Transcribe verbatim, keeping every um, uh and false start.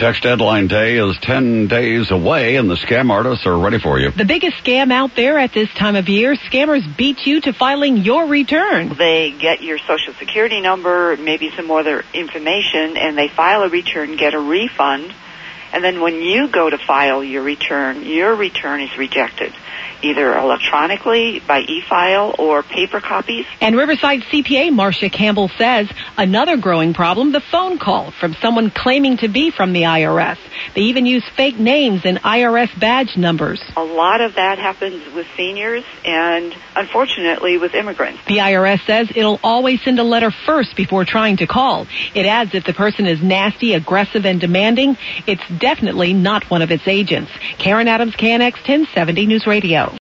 Tax deadline day is ten days away, and the scam artists are ready for you. The biggest scam out there at this time of year, scammers beat you to filing your return. They get your social security number, maybe some other information, and they file a return, get a refund, and then when you go to file your return, your return is rejected, either electronically, by e-file, or paper copies. And Riverside C P A Marcia Campbell says another growing problem, the phone call from someone claiming to be from the I R S. They even use fake names and I R S badge numbers. A lot of that happens with seniors and, unfortunately, with immigrants. The I R S says it'll always send a letter first before trying to call. It adds if the person is nasty, aggressive, and demanding, it's definitely not one of its agents. Karen Adams, K N X ten seventy News Radio.